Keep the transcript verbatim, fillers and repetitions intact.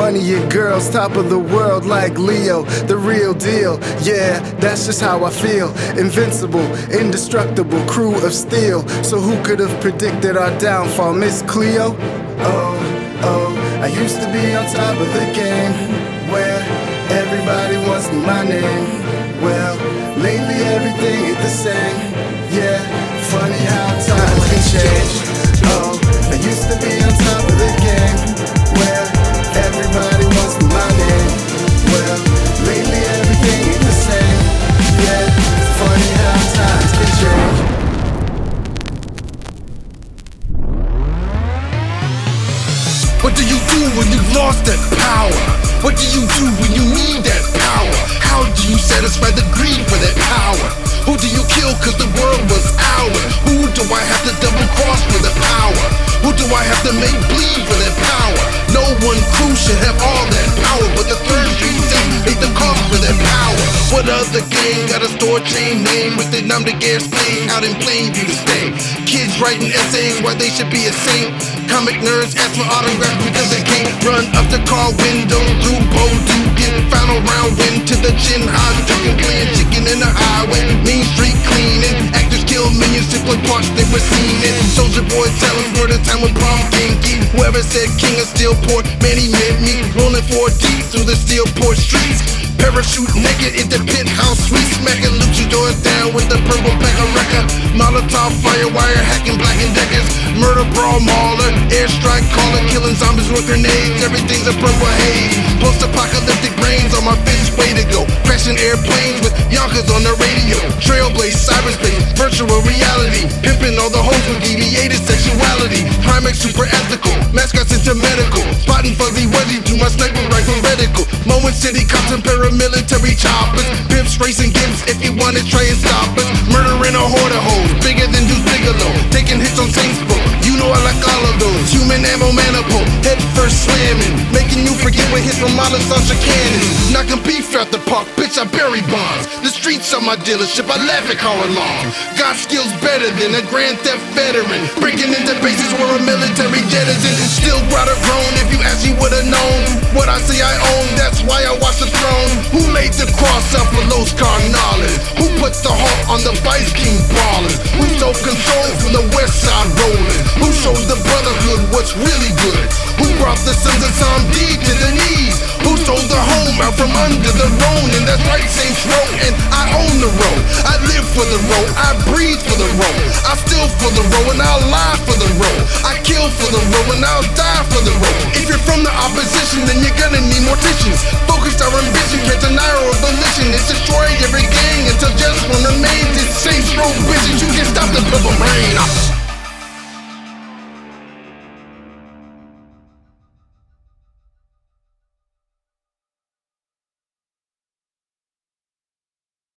money and girls, top of the world like Leo, the real deal. Yeah, that's just how I feel. Invincible, indestructible, crew of steel. So who could have predicted our downfall, Miss Cleo? Oh, oh, I used to be on top of the game, where everybody wants my name. Well, lately everything ain't the same. Yeah, funny how times can change. Oh, I used to be on top of the game, where everybody wants my name. Well, lately everything ain't the same. Yeah, funny how times can change. What do you do when you lost that power? What do you do when you need that power? How do you satisfy the greed for that power? Who do you kill cause the world was ours? Who do I have to double cross for the power? Who do I have to make bleed for that power? No one crew should have all that power, but the third street paid the cost for that power. What other gang got a store chain name with the number gas playing out in plain view to stay? Kids writing essays why they should be a saint. Comic nerds ask for autographs because they can't run up the car window through Bowdo, get final round win to the gin high, drinking, playing chicken in the highway, Main Street cleaning. Actors kill millions to play parts they were seen in. Soldier Boy tell us where the time when prom kinky. Whoever said king of Steelport, man he meant me. Rolling four deep through the Steelport streets. Parachute naked in the penthouse suite, smacking Lucha doors down with the purple pack of record. Molotov firewire hacking Black and Deckers. Murder brawl mauler, airstrike caller, killing zombies with grenades. Everything's a purple haze. Post-apocalyptic brains on my fifth way to go. Crashing airplanes with Yonkers on the radio. Trailblaze, cyberspace, virtual reality. Pimping all the hoes with deviated sexuality. Primates super ethical, mascots into medical. Spotting fuzzy wuzzy to my sniper rifle reticle. Moment City cops and paramilitary choppers. Pimps racing gimps if you wanna try and stop us. Murdering a horde of hoes, bigger than Deuce Bigelow. Taking hits on Saintsville, you know I like all of those. Human ammo maniple, head first slamming. Making you forget what hits from Molly Sasha Cannon. Knocking beef out the park, bitch I bury bonds. The streets are my dealership, I laugh at Carl Long. Got skills better than a Grand Theft veteran. Breaking into bases where a military jet is in. Still grotto grown, if you actually would've known what I say I own, that's why I watch the throne. Who laid the cross up for Los Carnales? Who put the heart on the Vice King ballers? Who stole control from the west side rolling? Who shows the brotherhood what's really good? Who brought the sons of Sam D to the knees? Who stole the home out from under the Rhone? And that's right, Saints Row, and I own the road. I live for the road, I breathe for the road. I steal for the road and I'll lie for the road. I kill for the road and I'll die for the road. If you're from the opposition, then you're gonna need morticians. Focused our ambition, can't deny our abolition. It's destroy every gang until just one remains. It's Saints Row vision, you can stop the purple rain.